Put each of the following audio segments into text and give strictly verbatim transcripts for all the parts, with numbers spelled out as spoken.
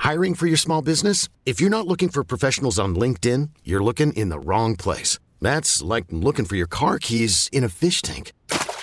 Hiring for your small business? If you're not looking for professionals on LinkedIn, you're looking in the wrong place. That's like looking for your car keys in a fish tank.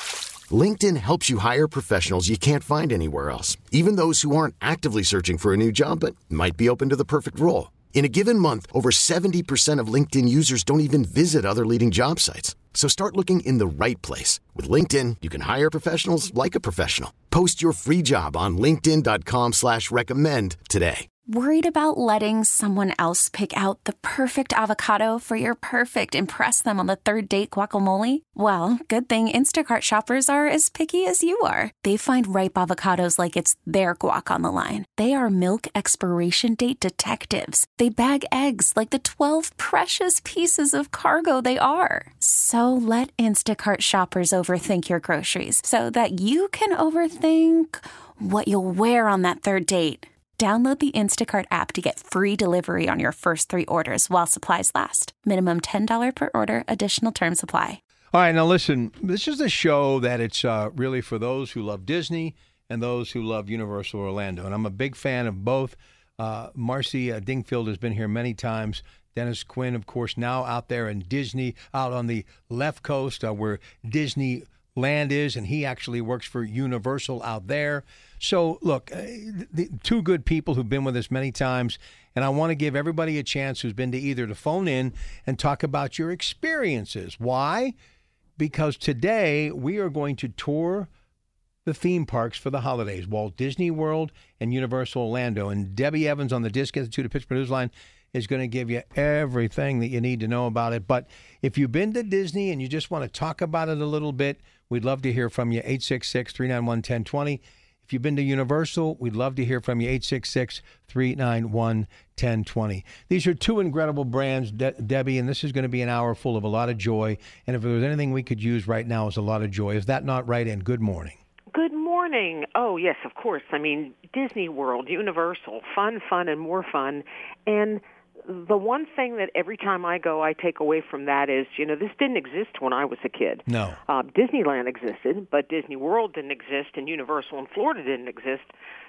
LinkedIn helps you hire professionals you can't find anywhere else, even those who aren't actively searching for a new job but might be open to the perfect role. In a given month, over seventy percent of LinkedIn users don't even visit other leading job sites. So start looking in the right place. With LinkedIn, you can hire professionals like a professional. Post your free job on linkedin.com slash recommend today. Worried about letting someone else pick out the perfect avocado for your perfect impress them on the third date guacamole? Well, good thing Instacart shoppers are as picky as you are. They find ripe avocados like it's their guac on the line. They are milk expiration date detectives. They bag eggs like the twelve precious pieces of cargo they are. So let Instacart shoppers overthink your groceries so that you can overthink what you'll wear on that third date. Download the Instacart app to get free delivery on your first three orders while supplies last. Minimum ten dollars per order. Additional terms apply. All right, now listen, this is a show that it's uh, really for those who love Disney and those who love Universal Orlando. And I'm a big fan of both. Uh, Marcy uh, Dingfield has been here many times. Dennis Quinn, of course, now out there in Disney, out on the left coast uh, where Disney Land is, and he actually works for Universal out there. So, look, uh, the two good people who've been with us many times, and I want to give everybody a chance who's been to either to phone in and talk about your experiences. Why? Because today we are going to tour the theme parks for the holidays, Walt Disney World and Universal Orlando. And Debbie Evans on the Disc Institute of Pittsburgh Newsline is going to give you everything that you need to know about it. But if you've been to Disney and you just want to talk about it a little bit, we'd love to hear from you, eight six six, three nine one, one zero two zero. If you've been to Universal, we'd love to hear from you, eight six six, three nine one, one zero two zero. These are two incredible brands, De- Debbie, and this is going to be an hour full of a lot of joy. And if there was anything we could use right now, is a lot of joy. Is that not right? And good morning. Good morning. Oh, yes, of course. I mean, Disney World, Universal, fun, fun, and more fun. And the one thing that every time I go I take away from that is, you know, this didn't exist when I was a kid. No. Uh, Disneyland existed, but Disney World didn't exist, and Universal in Florida didn't exist.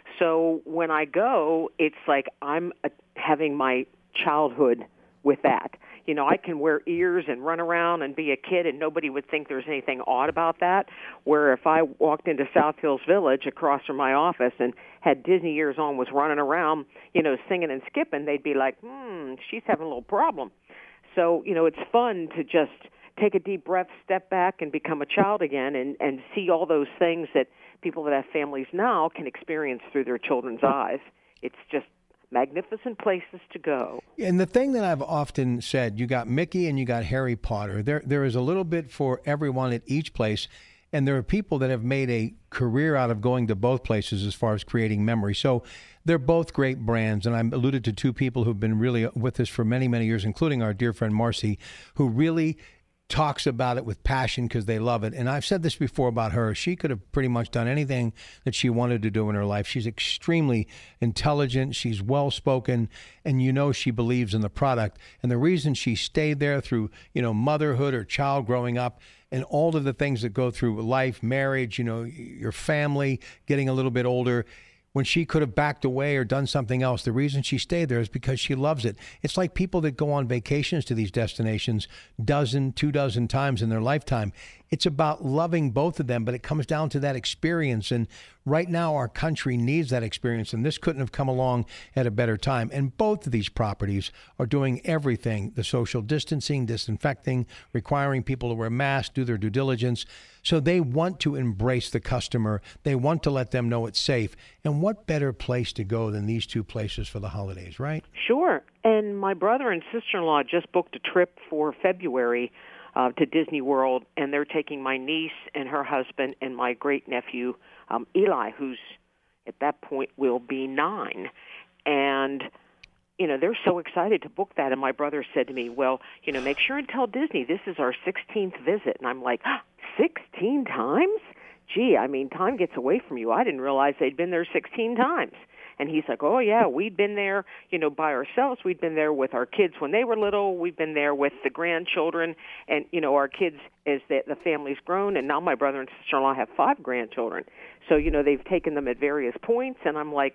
So when I go, it's like I'm uh, having my childhood with that. You know, I can wear ears and run around and be a kid, and nobody would think there's anything odd about that. Where if I walked into South Hills Village across from my office and had Disney ears on, was running around, you know, singing and skipping, they'd be like, hmm, she's having a little problem. So, you know, it's fun to just take a deep breath, step back, and become a child again, and, and see all those things that people that have families now can experience through their children's eyes. It's just magnificent places to go. And the thing that I've often said, you got Mickey and you got Harry Potter. There, there is a little bit for everyone at each place. And there are people that have made a career out of going to both places as far as creating memories. So they're both great brands. And I alluded to two people who've been really with us for many, many years, including our dear friend Marcy, who really talks about it with passion because they love it. And I've said this before about her. She could have pretty much done anything that she wanted to do in her life. She's extremely intelligent. She's well-spoken. And you know she believes in the product. And the reason she stayed there through, you know, motherhood or child growing up and all of the things that go through life, marriage, you know, your family, getting a little bit older, when she could have backed away or done something else, the reason she stayed there is because she loves it. It's like people that go on vacations to these destinations dozen, two dozen times in their lifetime. It's about loving both of them, but it comes down to that experience. And right now, our country needs that experience, and this couldn't have come along at a better time. And both of these properties are doing everything, the social distancing, disinfecting, requiring people to wear masks, do their due diligence. So they want to embrace the customer. They want to let them know it's safe. And what better place to go than these two places for the holidays, right? Sure. And my brother and sister-in-law just booked a trip for February uh, to Disney World, and they're taking my niece and her husband and my great-nephew, um, Eli, who's at that point will be nine. And you know, they're so excited to book that. And my brother said to me, well, you know, make sure and tell Disney this is our sixteenth visit. And I'm like, sixteen times? Gee, I mean, time gets away from you. I didn't realize they'd been there sixteen times. And he's like, oh, yeah, we'd been there, you know, by ourselves. We'd been there with our kids when they were little. We've been there with the grandchildren. And, you know, our kids, as the, the family's grown, and now my brother and sister-in-law have five grandchildren. So, you know, they've taken them at various points. And I'm like,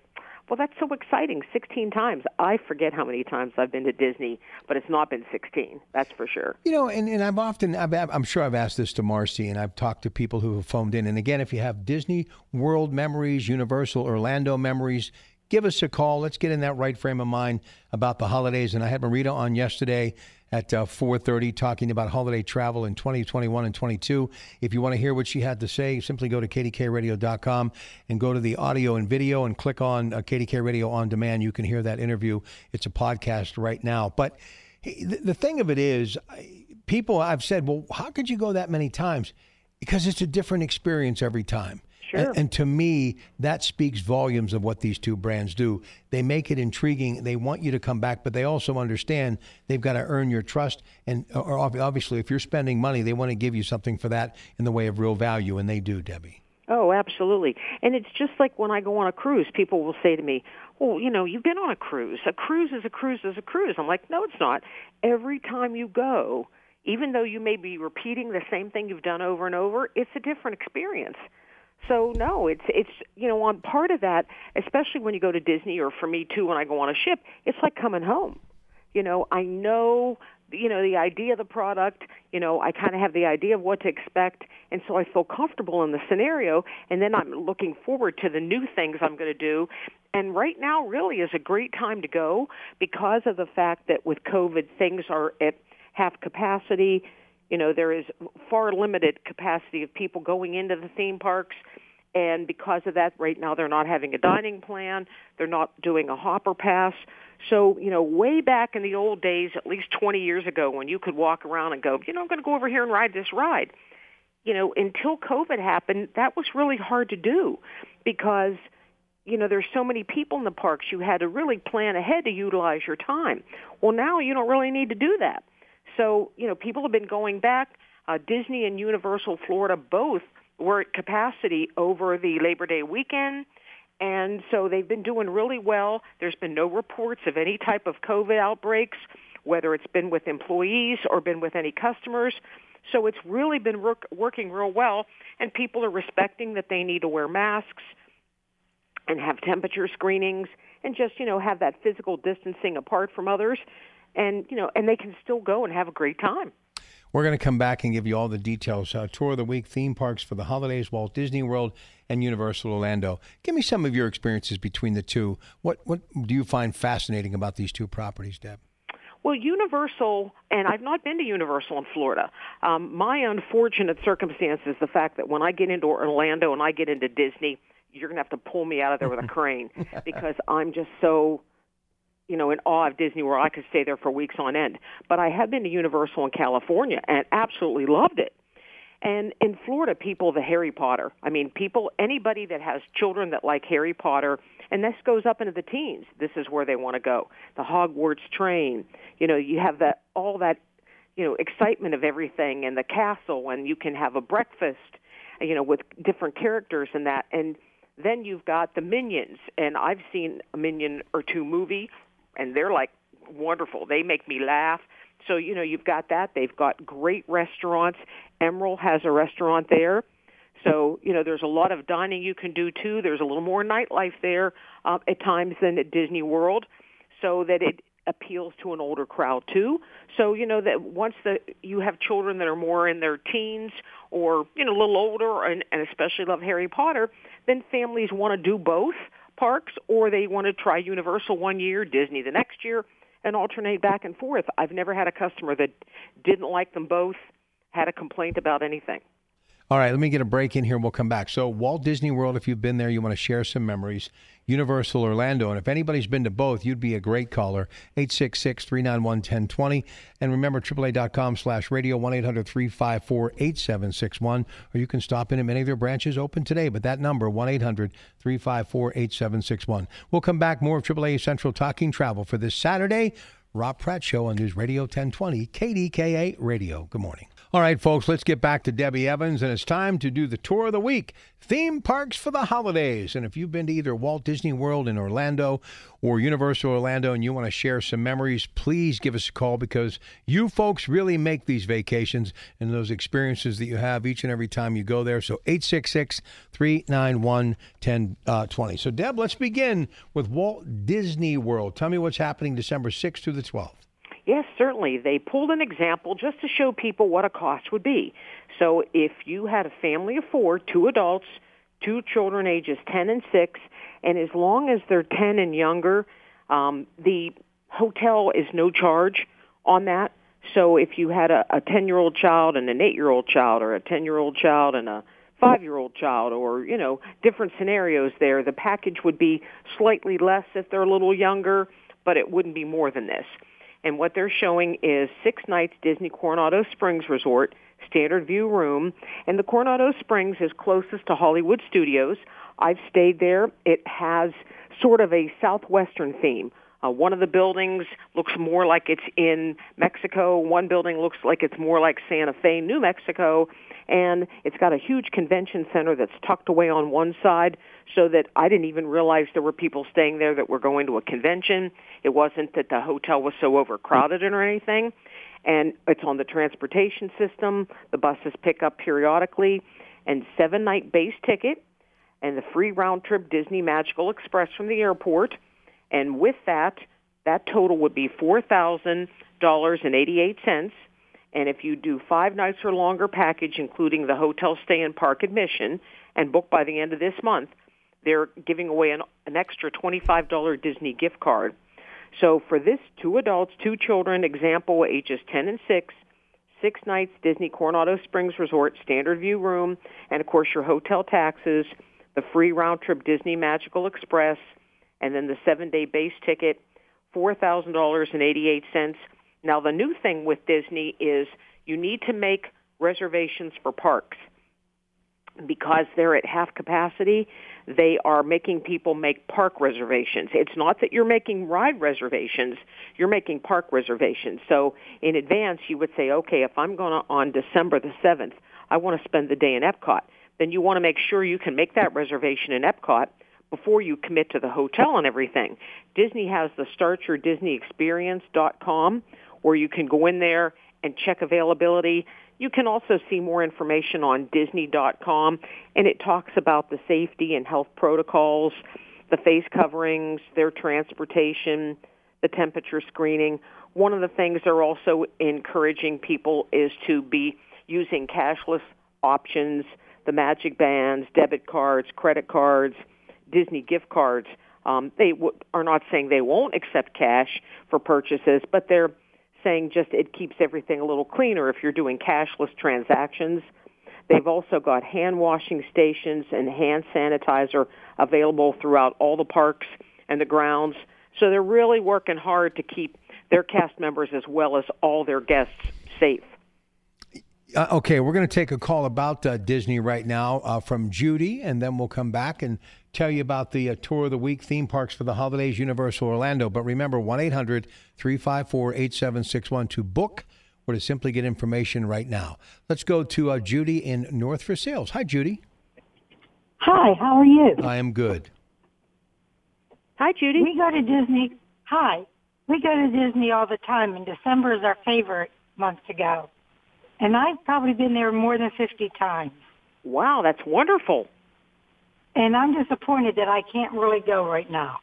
Well, that's so exciting. sixteen times. I forget how many times I've been to Disney, but it's not been sixteen. That's for sure. You know, and, and I've often, I've, I'm sure I've asked this to Marcy, and I've talked to people who have phoned in. And again, if you have Disney World memories, Universal Orlando memories, give us a call. Let's get in that right frame of mind about the holidays. And I had Marita on yesterday at uh, four thirty talking about holiday travel in twenty twenty-one and twenty-two. If you want to hear what she had to say, simply go to K D K radio dot com and go to the audio and video and click on uh, K D K Radio On Demand. You can hear that interview. It's a podcast right now. But the, the thing of it is, people, I've said, well, how could you go that many times? Because it's a different experience every time. Sure. And, and to me, that speaks volumes of what these two brands do. They make it intriguing. They want you to come back, but they also understand they've got to earn your trust. And or obviously, if you're spending money, they want to give you something for that in the way of real value, and they do, Debbie. Oh, absolutely. And it's just like when I go on a cruise, people will say to me, well, you know, you've been on a cruise. A cruise is a cruise is a cruise. I'm like, no, it's not. Every time you go, even though you may be repeating the same thing you've done over and over, it's a different experience. So, no, it's, it's you know, on part of that, especially when you go to Disney, or for me, too, when I go on a ship, it's like coming home. You know, I know, you know, the idea of the product, you know, I kind of have the idea of what to expect, and so I feel comfortable in the scenario, and then I'm looking forward to the new things I'm going to do. And right now really is a great time to go because of the fact that with COVID, things are at half capacity. You know, there is far limited capacity of people going into the theme parks, and because of that, right now they're not having a dining plan. They're not doing a hopper pass. So, you know, way back in the old days, at least twenty years ago, when you could walk around and go, you know, I'm going to go over here and ride this ride. You know, until COVID happened, that was really hard to do because, you know, there's so many people in the parks. You had to really plan ahead to utilize your time. Well, now you don't really need to do that. So, you know, people have been going back. Uh, Disney and Universal Florida both were at capacity over the Labor Day weekend, and so they've been doing really well. There's been no reports of any type of COVID outbreaks, whether it's been with employees or been with any customers. So it's really been work, working real well, and people are respecting that they need to wear masks and have temperature screenings and just, you know, have that physical distancing apart from others. And, you know, and they can still go and have a great time. We're going to come back and give you all the details. Uh, tour of the week, theme parks for the holidays, Walt Disney World and Universal Orlando. Give me some of your experiences between the two. What what do you find fascinating about these two properties, Deb? Well, Universal, and I've not been to Universal in Florida. Um, my unfortunate circumstance is the fact that when I get into Orlando and I get into Disney, you're going to have to pull me out of there with a crane because I'm just so... you know, in awe of Disney World. I could stay there for weeks on end. But I have been to Universal in California and absolutely loved it. And in Florida, people, the Harry Potter. I mean, people, anybody that has children that like Harry Potter, and this goes up into the teens, this is where they want to go. The Hogwarts train. You know, you have that all that, you know, excitement of everything and the castle, and you can have a breakfast, you know, with different characters and that. And then you've got the Minions, and I've seen a Minion or two movie, and they're like wonderful. They make me laugh. So, you know, you've got that. They've got great restaurants. Emerald has a restaurant there. So, you know, there's a lot of dining you can do, too. There's a little more nightlife there uh, at times than at Disney World, so that it appeals to an older crowd, too. So, you know, that once the you have children that are more in their teens or, you know, a little older and, and especially love Harry Potter, then families want to do both parks, or they want to try Universal one year, Disney the next year, and alternate back and forth. I've never had a customer that didn't like them both, had a complaint about anything. All right, let me get a break in here and we'll come back. So Walt Disney World, if you've been there, you want to share some memories. Universal Orlando, and if anybody's been to both, you'd be a great caller, eight six six, three nine one, one zero two zero. And remember, triple A dot com slash radio, one eight hundred, three five four, eight seven six one. Or you can stop in at many of their branches open today. But that number, one eight hundred, three five four, eight seven six one. We'll come back, more of triple A Central Talking Travel for this Saturday. Rob Pratt Show on News Radio ten twenty, K D K A Radio. Good morning. All right, folks, let's get back to Debbie Evans, and it's time to do the tour of the week. Theme Parks for the Holidays. And if you've been to either Walt Disney World in Orlando or Universal Orlando and you want to share some memories, please give us a call, because you folks really make these vacations and those experiences that you have each and every time you go there. So eight six six, three nine one, one zero two zero. So, Deb, let's begin with Walt Disney World. Tell me what's happening December sixth through the twelfth. Yes, certainly. They pulled an example just to show people what a cost would be. So if you had a family of four, two adults, two children ages ten and six, and as long as they're ten and younger, um, the hotel is no charge on that. So if you had a, a ten-year-old child and an eight-year-old child, or a ten-year-old child and a five-year-old child, or, you know, different scenarios there, the package would be slightly less if they're a little younger, but it wouldn't be more than this. And what they're showing is six nights Disney Coronado Springs Resort, standard view room. And the Coronado Springs is closest to Hollywood Studios. I've stayed there. It has sort of a southwestern theme. Uh, one of the buildings looks more like it's in Mexico. One building looks like it's more like Santa Fe, New Mexico. And it's got a huge convention center that's tucked away on one side, so that I didn't even realize there were people staying there that were going to a convention. It wasn't that the hotel was so overcrowded or anything. And it's on the transportation system. The buses pick up periodically. And seven-night base ticket and the free round-trip Disney Magical Express from the airport. And with that, that total would be four thousand dollars and eighty-eight cents. And if you do five nights or longer package, including the hotel stay and park admission, and book by the end of this month, they're giving away an, an extra twenty-five dollars Disney gift card. So for this, two adults, two children, example, ages ten and six, six nights Disney Coronado Springs Resort, standard view room, and, of course, your hotel taxes, the free round-trip Disney Magical Express, and then the seven-day base ticket, four thousand dollars and eighty-eight cents. Now, the new thing with Disney is you need to make reservations for parks. Because they're at half capacity, they are making people make park reservations. It's not that you're making ride reservations, you're making park reservations. So in advance, you would say, okay, if I'm going to, on December the seventh, I want to spend the day in Epcot, then you want to make sure you can make that reservation in Epcot before you commit to the hotel and everything. Disney has the start your disney experience dot com, where you can go in there and check availability. You can also see more information on disney dot com, and it talks about the safety and health protocols, the face coverings, their transportation, the temperature screening. One of the things they're also encouraging people is to be using cashless options, the magic bands, debit cards, credit cards, Disney gift cards. Um, they w- are not saying they won't accept cash for purchases, but they're saying just it keeps everything a little cleaner if you're doing cashless transactions. They've also got hand washing stations and hand sanitizer available throughout all the parks and the grounds. So they're really working hard to keep their cast members as well as all their guests safe. Uh, okay, we're going to take a call about uh, Disney right now uh, from Judy, and then we'll come back and tell you about the uh, Tour of the Week, Theme Parks for the Holidays, Universal Orlando. But remember, one eight hundred, three five four, eight seven six one to book or to simply get information right now. Let's go to uh, Judy in North Versailles. Hi, Judy. Hi, how are you? I am good. Hi, Judy. We go to Disney. Hi. We go to Disney all the time, and December is our favorite month to go. And I've probably been there more than fifty times. Wow, that's wonderful. And I'm disappointed that I can't really go right now.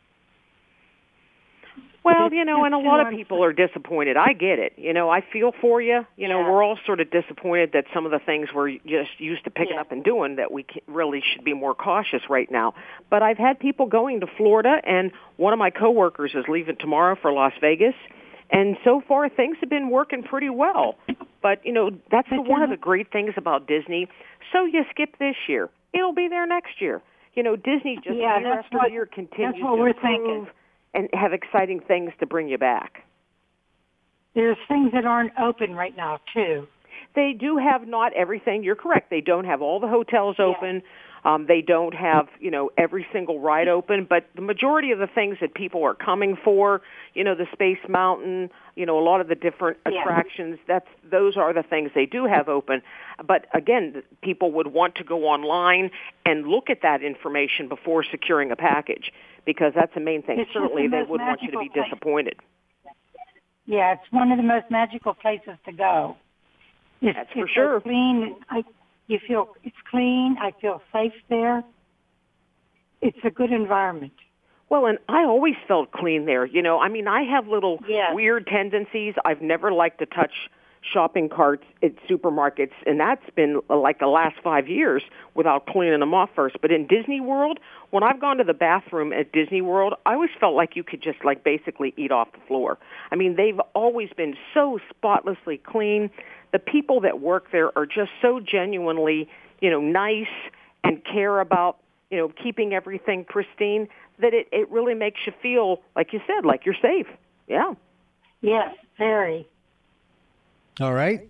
Well, you know, and a lot of people are disappointed. I get it. You know, I feel for you. You know, Yeah. we're all sort of disappointed that some of the things we're just used to picking Yeah. up and doing, that we ca- really should be more cautious right now. But I've had people going to Florida, and one of my coworkers is leaving tomorrow for Las Vegas. And so far, things have been working pretty well. But, you know, that's the, one of the great things about Disney. So you skip this year. It'll be there next year. You know, Disney just Yeah, year that's after what- year continues that's what to we're improve thinking. and have exciting things to bring you back. There's things that aren't open right now, too. They do have not everything. You're correct. They don't have all the hotels open. Um, they don't have, you know, every single ride open, but the majority of the things that people are coming for, you know, the Space Mountain, you know, a lot of the different Yeah. attractions, that's those are the things they do have open. But again, people would want to go online and look at that information before securing a package, because that's the main thing. It's just Certainly, the they most would want you to be magical place. disappointed. Yeah, it's one of the most magical places to go. It's, That's for it's sure. So clean. I, you feel it's clean. I feel safe there. It's a good environment. Well, and I always felt clean there. You know, I mean, I have little Yes. weird tendencies. I've never liked to touch shopping carts at supermarkets, and that's been uh, like the last five years without cleaning them off first. But in Disney World, when I've gone to the bathroom at Disney World, I always felt like you could just like basically eat off the floor. I mean, they've always been so spotlessly clean. The people that work there are just so genuinely, you know, nice and care about, you know, keeping everything pristine, that it, it really makes you feel, like you said, like you're safe. Yeah. Yes, very. All right.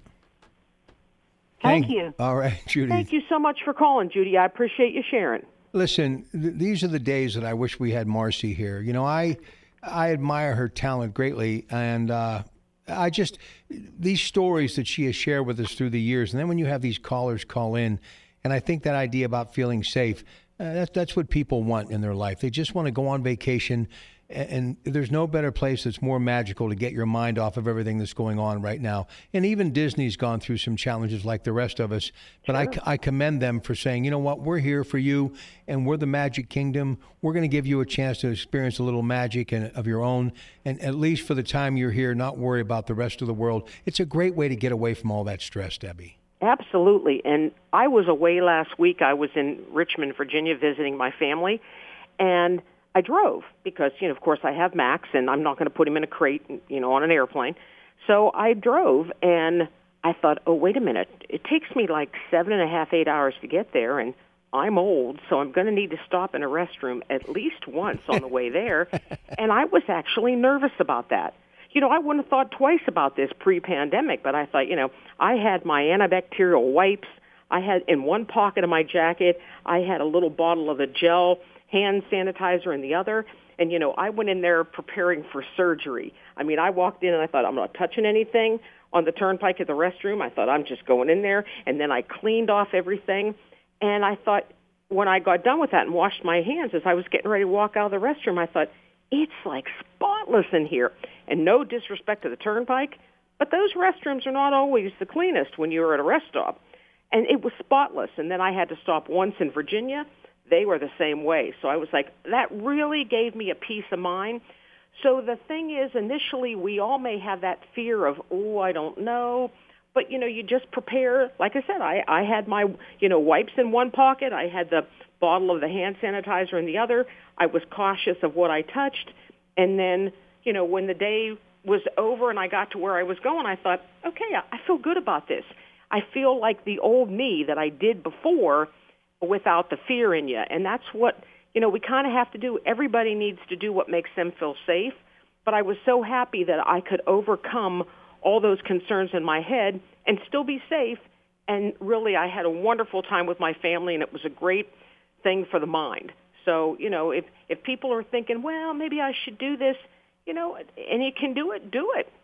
Thank you. All right, Judy. Thank you so much for calling, Judy. I appreciate you sharing. Listen, th- these are the days that I wish we had Marcy here. You know, I I admire her talent greatly, and uh, I just these stories that she has shared with us through the years, and then when you have these callers call in, and I think that idea about feeling safe, uh, that's that's what people want in their life. They just want to go on vacation. And there's no better place that's more magical to get your mind off of everything that's going on right now. And even Disney's gone through some challenges like the rest of us. But sure. I, I commend them for saying, you know what, we're here for you, and we're the Magic Kingdom. We're going to give you a chance to experience a little magic and, of your own. And at least for the time you're here, not worry about the rest of the world. It's a great way to get away from all that stress, Debbie. Absolutely. And I was away last week. I was in Richmond, Virginia, visiting my family. And I drove because, you know, of course I have Max and I'm not going to put him in a crate, you know, on an airplane. So I drove and I thought, oh, wait a minute. It takes me like seven and a half, eight hours to get there. And I'm old, so I'm going to need to stop in a restroom at least once on the way there. And I was actually nervous about that. You know, I wouldn't have thought twice about this pre-pandemic, but I thought, you know, I had my antibacterial wipes. I had in one pocket of my jacket, I had a little bottle of the gel hand sanitizer in the other. And, you know, I went in there preparing for surgery. I mean, I walked in and I thought, I'm not touching anything on the turnpike at the restroom. I thought, I'm just going in there. And then I cleaned off everything. And I thought, when I got done with that and washed my hands, as I was getting ready to walk out of the restroom, I thought, it's like spotless in here. And no disrespect to the turnpike, but those restrooms are not always the cleanest when you're at a rest stop. And it was spotless. And then I had to stop once in Virginia. They were the same way. So I was like, that really gave me a peace of mind. So the thing is, initially, we all may have that fear of, oh, I don't know. But, you know, you just prepare. Like I said, I, I had my, you know, wipes in one pocket. I had the bottle of the hand sanitizer in the other. I was cautious of what I touched. And then, you know, when the day was over and I got to where I was going, I thought, okay, I, I feel good about this. I feel like the old me that I did before, without the fear in you. And that's what, you know, we kind of have to do. Everybody needs to do what makes them feel safe. But I was so happy that I could overcome all those concerns in my head and still be safe. And really, I had a wonderful time with my family, and it was a great thing for the mind. So, you know, if, if people are thinking, well, maybe I should do this, you know, and you can do it, do it.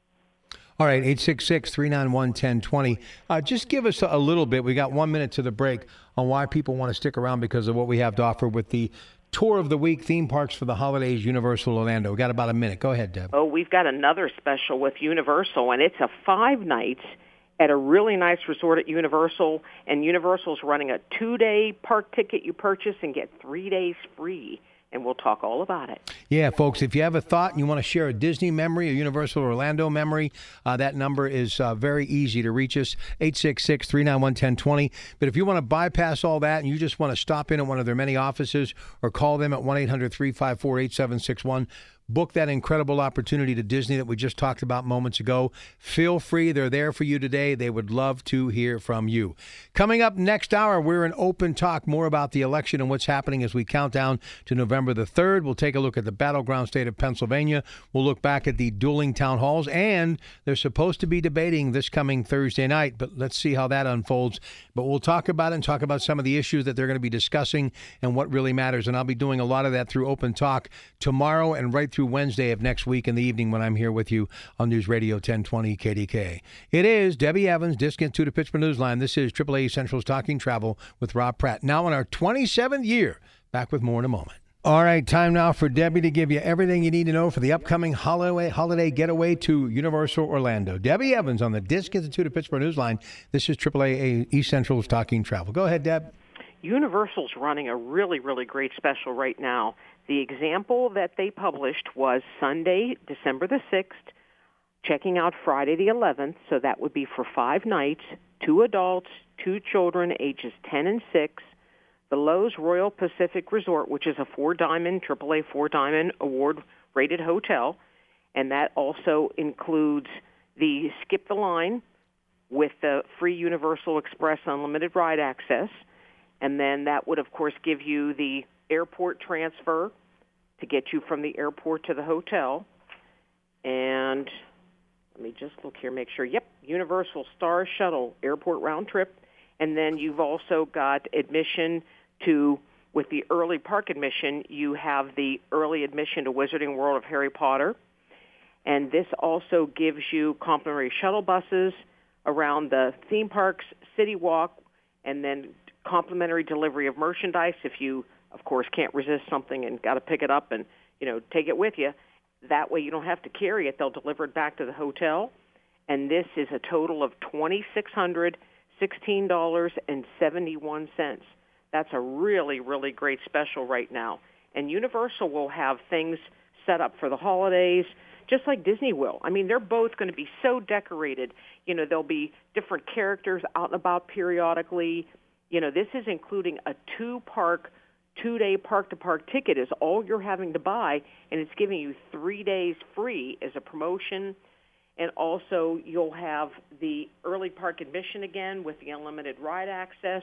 All right, eight six six, three nine one, one zero two zero. Uh, just give us a little bit. We got one minute to the break on why people want to stick around because of what we have to offer with the Tour of the Week, Theme Parks for the Holidays, Universal Orlando. We got about a minute. Go ahead, Deb. Oh, we've got another special with Universal, and it's a five nights at a really nice resort at Universal. And Universal's running a two-day park ticket you purchase and get three days free. And we'll talk all about it. Yeah, folks, if you have a thought and you want to share a Disney memory, a Universal Orlando memory, uh, that number is uh, very easy to reach us, eight six six, three nine one, one zero two zero. But if you want to bypass all that and you just want to stop in at one of their many offices or call them at one eight hundred, three five four, eight seven six one, book that incredible opportunity to Disney that we just talked about moments ago, feel free. They're there for you today. They would love to hear from you. Coming up next hour, we're in Open Talk, more about the election and what's happening as we count down to November the third. We'll take a look at the battleground state of Pennsylvania. We'll look back at the dueling town halls, and they're supposed to be debating this coming Thursday night, but let's see how that unfolds. But we'll talk about it and talk about some of the issues that they're going to be discussing and what really matters. And I'll be doing a lot of that through Open Talk tomorrow and right through Wednesday of next week in the evening when I'm here with you on News Radio ten twenty K D K. It is Debbie Evans, Disc Institute of Pittsburgh Newsline. This is triple A Central's Talking Travel with Rob Pratt. Now in our twenty-seventh year. Back with more in a moment. All right, time now for Debbie to give you everything you need to know for the upcoming holiday, holiday getaway to Universal Orlando. Debbie Evans on the Disc Institute of Pittsburgh Newsline. This is triple A East Central's Talking Travel. Go ahead, Deb. Universal's running a really, really great special right now. The example that they published was Sunday, December the sixth, checking out Friday the eleventh, so that would be for five nights, two adults, two children, ages ten and six, the Loews Royal Pacific Resort, which is a four-diamond, triple A four-diamond award-rated hotel, and that also includes the Skip the Line with the free Universal Express unlimited ride access, and then that would, of course, give you the airport transfer to get you from the airport to the hotel. And let me just look here, make sure. Yep, Universal Star Shuttle airport round trip. And then you've also got admission to, with the early park admission, you have the early admission to Wizarding World of Harry Potter. And this also gives you complimentary shuttle buses around the theme parks, City Walk, and then complimentary delivery of merchandise if you, of course, can't resist something and got to pick it up and, you know, take it with you. That way you don't have to carry it. They'll deliver it back to the hotel. And this is a total of two thousand six hundred sixteen dollars and seventy-one cents. That's a really, really great special right now. And Universal will have things set up for the holidays, just like Disney will. I mean, they're both going to be so decorated. You know, there'll be different characters out and about periodically. You know, this is including a two-park, two-day park-to-park ticket is all you're having to buy, and it's giving you three days free as a promotion. And also you'll have the early park admission again with the unlimited ride access.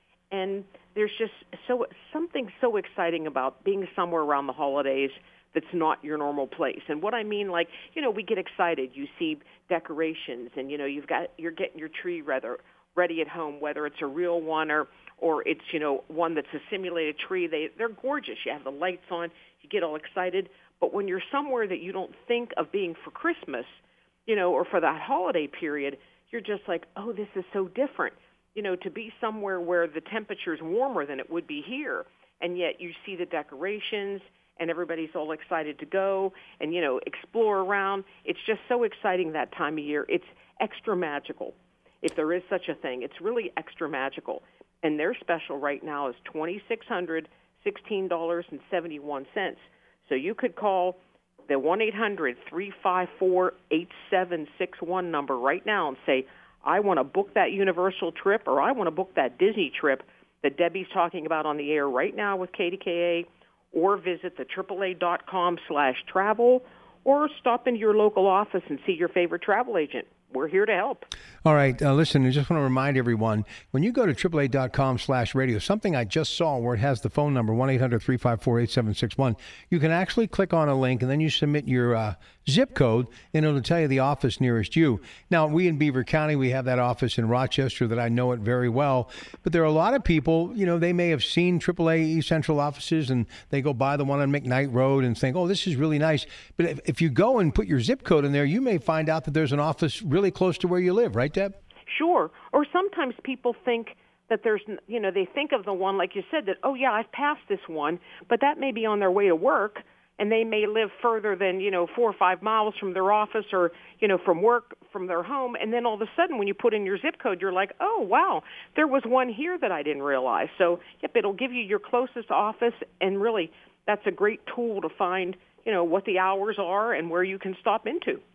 And there's just so something so exciting about being somewhere around the holidays that's not your normal place. And what I mean, like, you know, we get excited. You see decorations, and, you know, you've got, you're getting your tree rather ready at home, whether it's a real one or, or it's, you know, one that's a simulated tree. They, they're gorgeous. You have the lights on. You get all excited. But when you're somewhere that you don't think of being for Christmas, you know, or for that holiday period, you're just like, oh, this is so different. You know, to be somewhere where the temperature's warmer than it would be here, and yet you see the decorations, and everybody's all excited to go and, you know, explore around. It's just so exciting that time of year. It's extra magical, if there is such a thing. It's really extra magical. And their special right now is two thousand six hundred sixteen dollars and seventy-one cents. So you could call the one eight hundred three five four eight seven six one number right now and say, I want to book that Universal trip, or I want to book that Disney trip that Debbie's talking about on the air right now with K D K A, or visit the triple A dot com slash travel, or stop into your local office and see your favorite travel agent. We're here to help. All right. Uh, listen, I just want to remind everyone, when you go to triple A dot com slash radio, something I just saw where it has the phone number, one eight hundred three five four eight seven six one, you can actually click on a link, and then you submit your uh, zip code, and it'll tell you the office nearest you. Now, we in Beaver County, we have that office in Rochester that I know it very well. But there are a lot of people, you know, they may have seen triple A East Central offices, and they go by the one on McKnight Road and think, oh, this is really nice. But if, if you go and put your zip code in there, you may find out that there's an office really close to where you live, right, Deb? Sure. Or sometimes people think that there's, you know, they think of the one, like you said, that, oh, yeah, I've passed this one, but that may be on their way to work, and they may live further than, you know, four or five miles from their office or, you know, from work, from their home, and then all of a sudden when you put in your zip code, you're like, oh, wow, there was one here that I didn't realize. So, yep, it'll give you your closest office, and really that's a great tool to find, you know, what the hours are and where you can stop into.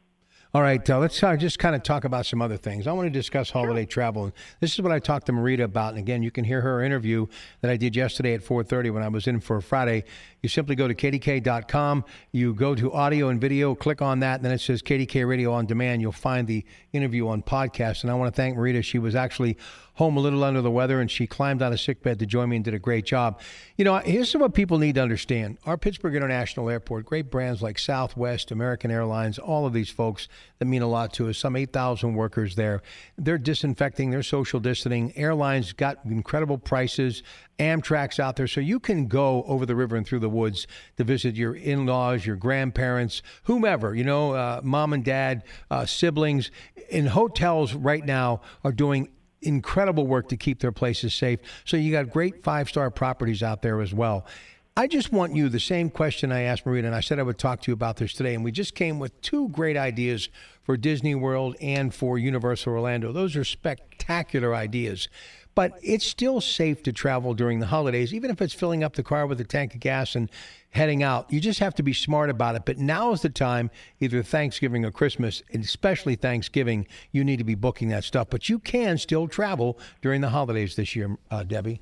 All right, uh, let's uh, just kind of talk about some other things. I want to discuss holiday travel. And this is what I talked to Marita about. And again, you can hear her interview that I did yesterday at four thirty when I was in for Friday. You simply go to K D K dot com. You go to audio and video, click on that, and then it says K D K Radio on Demand. You'll find the interview on podcast. And I want to thank Marita. She was actually home a little under the weather, and she climbed out of sickbed to join me and did a great job. You know, here's what people need to understand. Our Pittsburgh International Airport, great brands like Southwest, American Airlines, all of these folks that mean a lot to us, some eight thousand workers there. They're disinfecting, they're social distancing. Airlines got incredible prices. Amtrak's out there, so you can go over the river and through the woods to visit your in-laws, your grandparents, whomever, you know, uh, mom and dad, uh, siblings. And hotels right now are doing incredible work to keep their places safe. So you got great five-star properties out there as well. I just want you the same question I asked Marita, and I said I would talk to you about this today. And we just came with two great ideas for Disney World and for Universal Orlando. Those are spectacular ideas. But it's still safe to travel during the holidays, even if it's filling up the car with a tank of gas and heading out. You just have to be smart about it. But now is the time, either Thanksgiving or Christmas, and especially Thanksgiving, you need to be booking that stuff. But you can still travel during the holidays this year, uh, Debbie.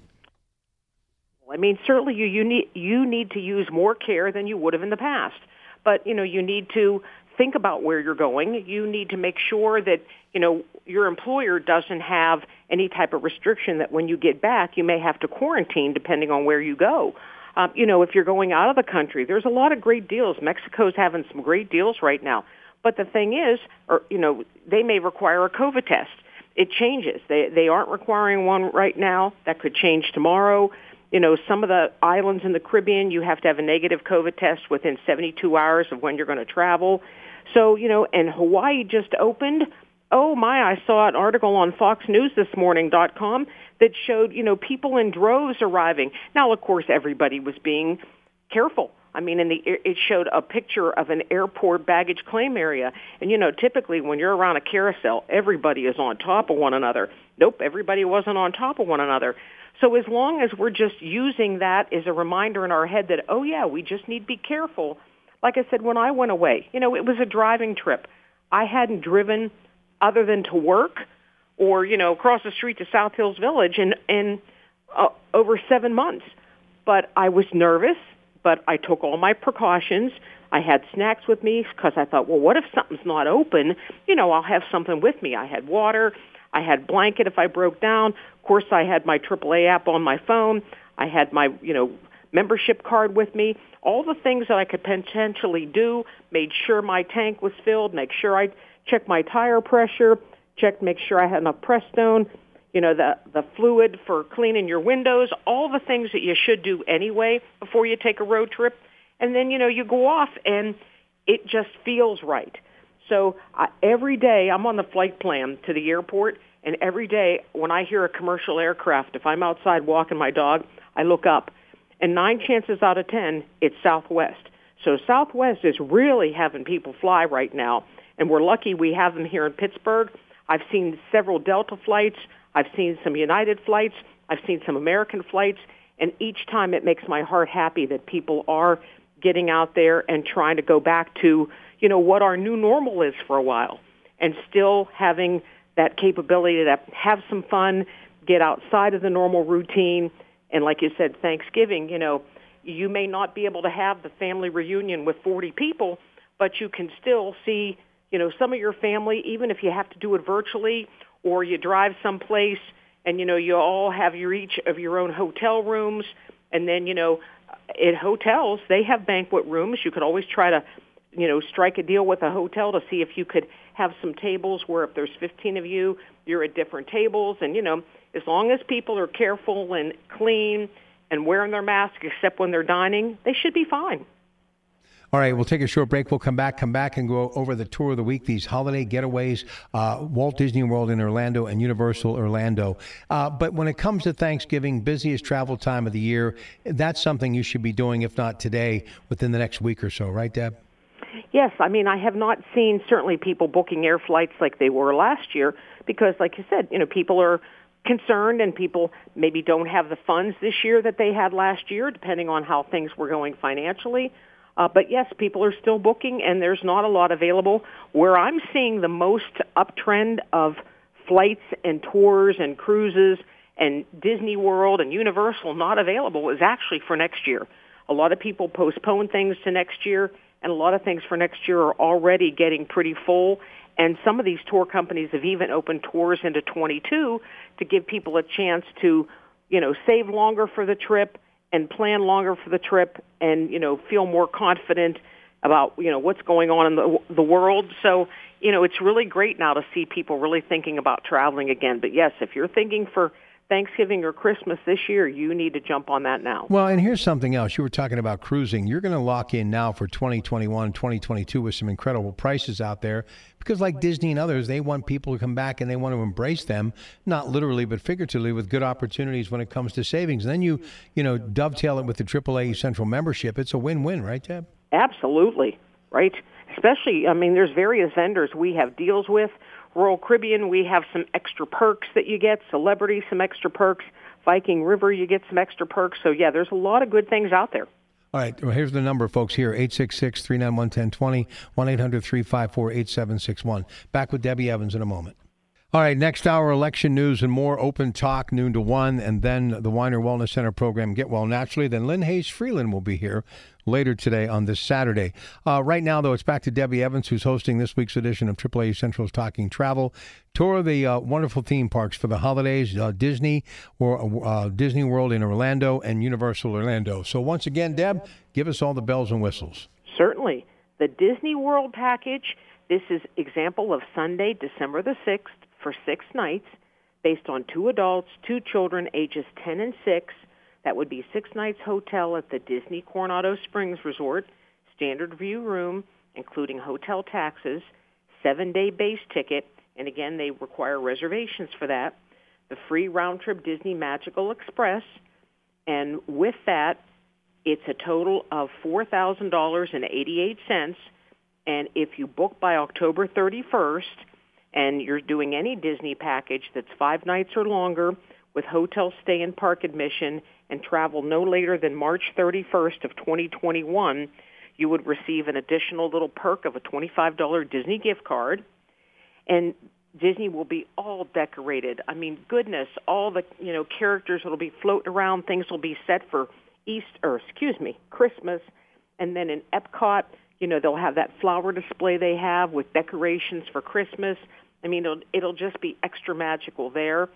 I mean, certainly you, you need you need to use more care than you would have in the past. But, you know, you need to think about where you're going. You need to make sure that, you know, your employer doesn't have any type of restriction that when you get back, you may have to quarantine depending on where you go. Um, you know, if you're going out of the country, there's a lot of great deals. Mexico's having some great deals right now. But the thing is, or, you know, they may require a COVID test. It changes. They they aren't requiring one right now. That could change tomorrow. You know, some of the islands in the Caribbean, you have to have a negative COVID test within seventy-two hours of when you're going to travel. So, you know, and Hawaii just opened. Oh, my, I saw an article on fox news this morning dot com that showed, you know, people in droves arriving. Now, of course, everybody was being careful. I mean, in the it showed a picture of an airport baggage claim area. And, you know, typically when you're around a carousel, everybody is on top of one another. Nope, everybody wasn't on top of one another. So as long as we're just using that as a reminder in our head that, oh, yeah, we just need to be careful. Like I said, when I went away, you know, it was a driving trip. I hadn't driven other than to work or, you know, across the street to South Hills Village in, in uh, over seven months. But I was nervous, but I took all my precautions. I had snacks with me because I thought, well, what if something's not open? You know, I'll have something with me. I had water. I had blanket if I broke down. Of course, I had my triple A app on my phone. I had my, you know, membership card with me. All the things that I could potentially do, made sure my tank was filled, make sure I checked my tire pressure, checked, make sure I had enough Prestone, you know, the, the fluid for cleaning your windows, all the things that you should do anyway before you take a road trip. And then, you know, you go off and it just feels right. So uh, every day I'm on the flight plan to the airport, and every day when I hear a commercial aircraft, if I'm outside walking my dog, I look up. And nine chances out of ten, it's Southwest. So Southwest is really having people fly right now, and we're lucky we have them here in Pittsburgh. I've seen several Delta flights. I've seen some United flights. I've seen some American flights, and each time it makes my heart happy that people are getting out there and trying to go back to, you know, what our new normal is for a while, and still having that capability to have some fun, get outside of the normal routine. And like you said, Thanksgiving, you know, you may not be able to have the family reunion with forty people, but you can still see, you know, some of your family, even if you have to do it virtually or you drive someplace and, you know, you all have your each of your own hotel rooms. And then, you know, at hotels, they have banquet rooms. You could always try to, you know, strike a deal with a hotel to see if you could have some tables where if there's fifteen of you, you're at different tables. And, you know, as long as people are careful and clean and wearing their mask except when they're dining, they should be fine. All right, we'll take a short break. We'll come back, come back and go over the tour of the week, these holiday getaways, uh, Walt Disney World in Orlando and Universal Orlando. Uh, but when it comes to Thanksgiving, busiest travel time of the year, that's something you should be doing, if not today, within the next week or so. Right, Deb? Yes. I mean, I have not seen certainly people booking air flights like they were last year because, like you said, you know, people are concerned and people maybe don't have the funds this year that they had last year, depending on how things were going financially. Uh, but yes, people are still booking, and there's not a lot available. Where I'm seeing the most uptrend of flights and tours and cruises and Disney World and Universal not available is actually for next year. A lot of people postpone things to next year, and a lot of things for next year are already getting pretty full. And some of these tour companies have even opened tours into twenty-two to give people a chance to, you know, save longer for the trip and plan longer for the trip and, you know, feel more confident about, you know, what's going on in the, the world. So, you know, it's really great now to see people really thinking about traveling again. But yes, if you're thinking for Thanksgiving or Christmas this year, you need to jump on that now. Well, and here's something else. You were talking about cruising. You're going to lock in now for twenty twenty-one, twenty twenty-two with some incredible prices out there because like Disney and others, they want people to come back and they want to embrace them, not literally but figuratively, with good opportunities when it comes to savings. And then you, you know, dovetail it with the triple A Central membership. It's a win-win, right, Deb? Absolutely, right? Especially, I mean, there's various vendors we have deals with. Royal Caribbean, we have some extra perks that you get. Celebrity, some extra perks. Viking River, you get some extra perks. So, yeah, there's a lot of good things out there. All right, well, here's the number, folks, here, eight six six, three nine one, one zero two zero, one eight hundred, three five four, eight seven six one. Back with Debbie Evans in a moment. All right, next hour, election news and more. Open Talk, noon to one, and then the Weiner Wellness Center program, Get Well Naturally. Then Lynn Hayes Freeland will be here later today on this Saturday. Uh, right now, though, it's back to Debbie Evans, who's hosting this week's edition of triple A Central's Talking Travel. Tour the uh, wonderful theme parks for the holidays, uh, Disney or uh, Disney World in Orlando and Universal Orlando. So once again, Deb, give us all the bells and whistles. Certainly. The Disney World package, this is example of Sunday, December the sixth, for six nights, based on two adults, two children, ages ten and six. That would be six nights hotel at the Disney Coronado Springs Resort, standard view room, including hotel taxes, seven-day base ticket, and again, they require reservations for that, the free round-trip Disney Magical Express, and with that, it's a total of four thousand dollars and eighty-eight cents, and if you book by October thirty-first, and you're doing any Disney package that's five nights or longer with hotel stay and park admission and travel no later than March thirty-first of twenty twenty-one, you would receive an additional little perk of a twenty-five dollars Disney gift card. And Disney will be all decorated. I mean, goodness, all the, you know, characters will be floating around. Things will be set for Easter, or excuse me, Christmas. And then in Epcot, you know, they'll have that flower display they have with decorations for Christmas. I mean, it'll, it'll just be extra magical there.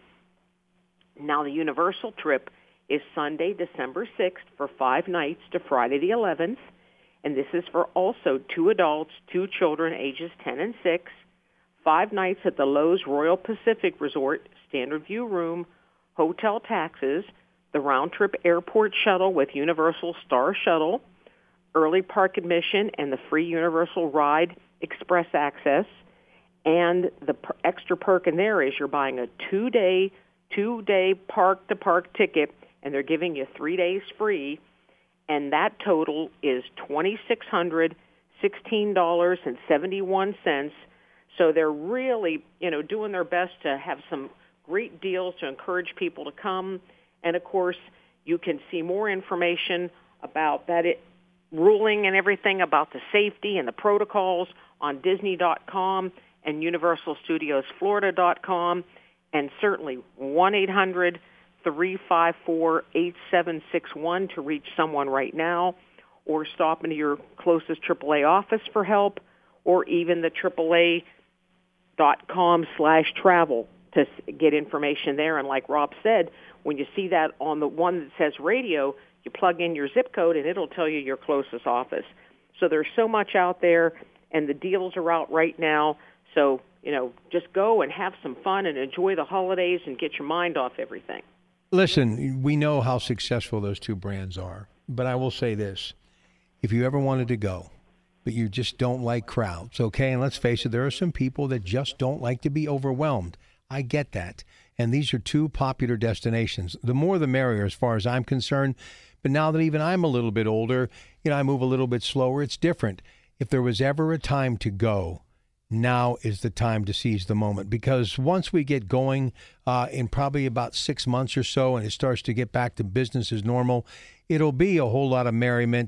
Now, the Universal trip is Sunday, December sixth for five nights to Friday the eleventh. And this is for also two adults, two children, ages ten and six, five nights at the Loews Royal Pacific Resort, standard view room, hotel taxes, the round-trip airport shuttle with Universal Star Shuttle, early park admission, and the free Universal Ride Express access. And the per- extra perk in there is you're buying a two-day, two-day park-to-park ticket, and they're giving you three days free, and that total is two thousand six hundred sixteen dollars and seventy-one cents. So they're really, you know, doing their best to have some great deals to encourage people to come. And, of course, you can see more information about that it, ruling and everything about the safety and the protocols on Disney dot com and Universal Studios Florida dot com, and certainly one eight hundred three five four eight seven six one to reach someone right now, or stop into your closest triple A office for help, or even the triple A dot com slash travel to get information there. And like Rob said, when you see that on the one that says radio, you plug in your zip code and it'll tell you your closest office. So there's so much out there, and the deals are out right now. So, you know, just go and have some fun and enjoy the holidays and get your mind off everything. Listen, we know how successful those two brands are, but I will say this. If you ever wanted to go, but you just don't like crowds, okay? And let's face it, there are some people that just don't like to be overwhelmed. I get that. And these are two popular destinations. The more the merrier as far as I'm concerned. But now that even I'm a little bit older, you know, I move a little bit slower, it's different. If there was ever a time to go, now is the time to seize the moment. Because once we get going uh, in probably about six months or so and it starts to get back to business as normal, it'll be a whole lot of merriment.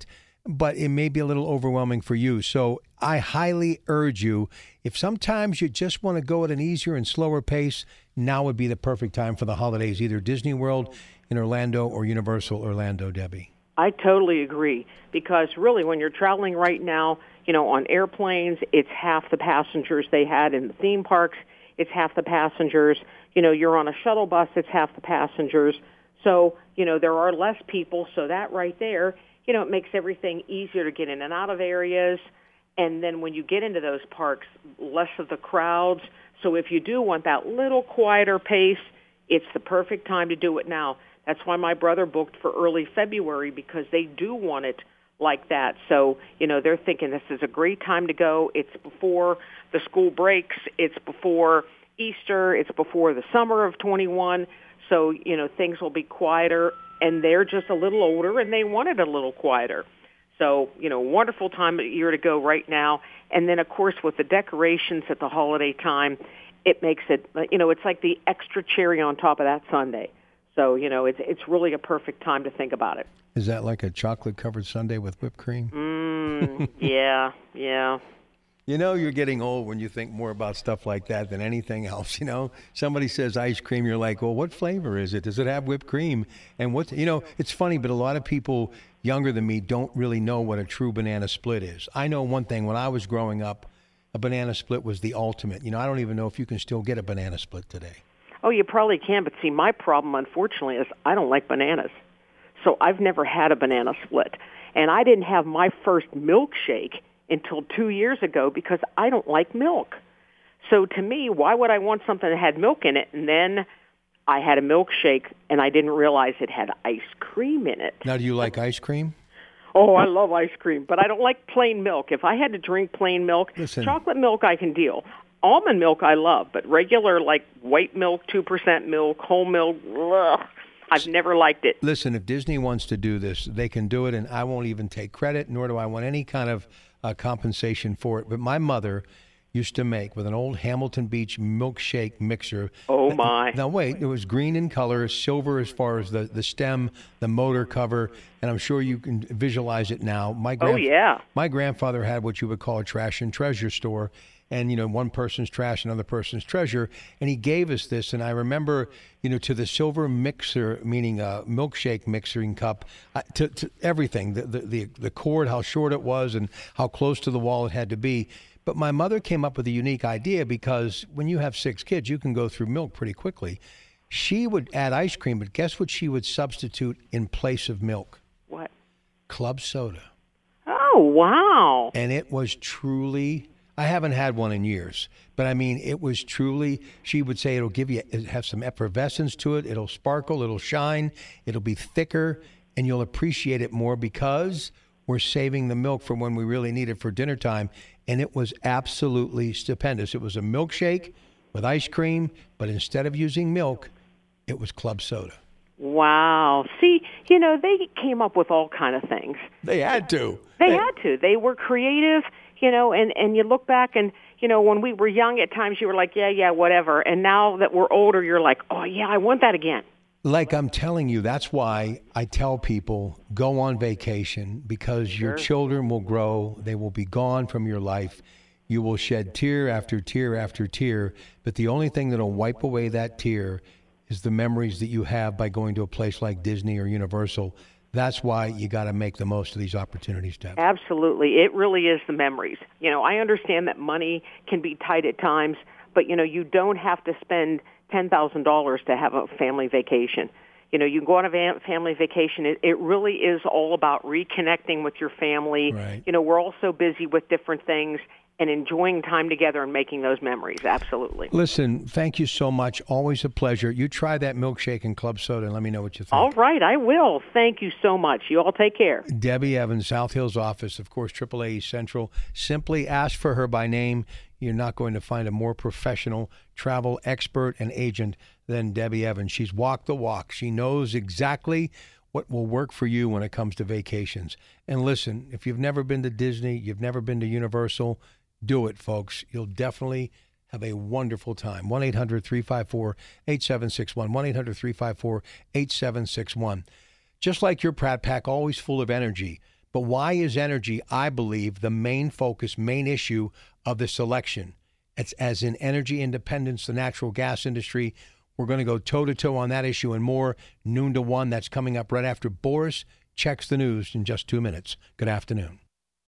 but it may be a little overwhelming for you. So I highly urge you, if sometimes you just want to go at an easier and slower pace, now would be the perfect time for the holidays, either Disney World in Orlando or Universal Orlando, Debbie. I totally agree, because really when you're traveling right now, you know, on airplanes, it's half the passengers they had in the theme parks. It's half the passengers. You know, you're on a shuttle bus, it's half the passengers. So, you know, there are less people, so that right there, you know, it makes everything easier to get in and out of areas. And then when you get into those parks, less of the crowds. So if you do want that little quieter pace, it's the perfect time to do it now. That's why my brother booked for early February, because they do want it like that. So, you know, they're thinking this is a great time to go. It's before the school breaks. It's before Easter. It's before the summer of twenty-one. So, you know, things will be quieter, and they're just a little older, and they want it a little quieter. So, you know, wonderful time of year to go right now. And then, of course, with the decorations at the holiday time, it makes it, you know, it's like the extra cherry on top of that sundae. So, you know, it's it's really a perfect time to think about it. Is that like a chocolate-covered sundae with whipped cream? Mm, yeah, yeah. You know, you're getting old when you think more about stuff like that than anything else. You know, somebody says ice cream, you're like, well, what flavor is it? Does it have whipped cream? And what, you know, it's funny, but a lot of people younger than me don't really know what a true banana split is. I know one thing. When I was growing up, a banana split was the ultimate. You know, I don't even know if you can still get a banana split today. Oh, you probably can, but see, my problem, unfortunately, is I don't like bananas. So I've never had a banana split. And I didn't have my first milkshake until two years ago because I don't like milk. So to me, why would I want something that had milk in it? And then I had a milkshake, and I didn't realize it had ice cream in it. Now, do you like ice cream? Oh, I love ice cream, but I don't like plain milk. If I had to drink plain milk, Listen. chocolate milk I can deal. Almond milk I love, but regular, like white milk, two percent milk, whole milk, ugh, I've never liked it. Listen, if Disney wants to do this, they can do it, and I won't even take credit, nor do I want any kind of uh, compensation for it. But my mother used to make with an old Hamilton Beach milkshake mixer. Oh, my. Now, wait, it was green in color, silver as far as the, the stem, the motor cover, and I'm sure you can visualize it now. My Oh, yeah. My grandfather had what you would call a trash and treasure store, and, you know, one person's trash, another person's treasure, and he gave us this, and I remember, you know, to the silver mixer, meaning a milkshake mixing cup, uh, to, to everything, the, the, the, the cord, how short it was, and how close to the wall it had to be. But my mother came up with a unique idea because when you have six kids, you can go through milk pretty quickly. She would add ice cream, but guess what she would substitute in place of milk? What? Club soda. Oh, wow. And it was truly, I haven't had one in years, but I mean, it was truly, she would say it'll give you, it have some effervescence to it. It'll sparkle, it'll shine, it'll be thicker, and you'll appreciate it more because we're saving the milk for when we really need it for dinner time. And it was absolutely stupendous. It was a milkshake with ice cream, but instead of using milk, it was club soda. Wow. See, you know, they came up with all kind of things. They had to. They, they had to. They were creative, you know, and, and you look back and, you know, when we were young at times you were like, yeah, yeah, whatever. And now that we're older, you're like, oh, yeah, I want that again. Like I'm telling you, that's why I tell people go on vacation because Sure. your children will grow. They will be gone from your life. You will shed tear after tear after tear. But the only thing that will wipe away that tear is the memories that you have by going to a place like Disney or Universal. That's why you got to make the most of these opportunities, Deb. Absolutely. It really is the memories. You know, I understand that money can be tight at times, but, you know, you don't have to spend ten thousand dollars to have a family vacation. You know, you can go on a va- family vacation. It, it really is all about reconnecting with your family. Right. You know, we're all so busy with different things and enjoying time together and making those memories. Absolutely. Listen, thank you so much. Always a pleasure. You try that milkshake and club soda and let me know what you think. All right, I will. Thank you so much. You all take care. Debbie Evans, South Hills office, of course, triple A East Central. Simply ask for her by name. You're not going to find a more professional travel expert and agent than Debbie Evans. She's walked the walk. She knows exactly what will work for you when it comes to vacations. And listen, if you've never been to Disney, you've never been to Universal, do it, folks. You'll definitely have a wonderful time. one eight hundred three five four eight seven six one. one eight hundred three five four eight seven six one. Just like your Pratt Pack, always full of energy. But why is energy, I believe, the main focus, main issue of this election? It's as in energy independence, the natural gas industry. We're going to go toe-to-toe on that issue and more. Noon to one, that's coming up right after Boris checks the news in just two minutes. Good afternoon.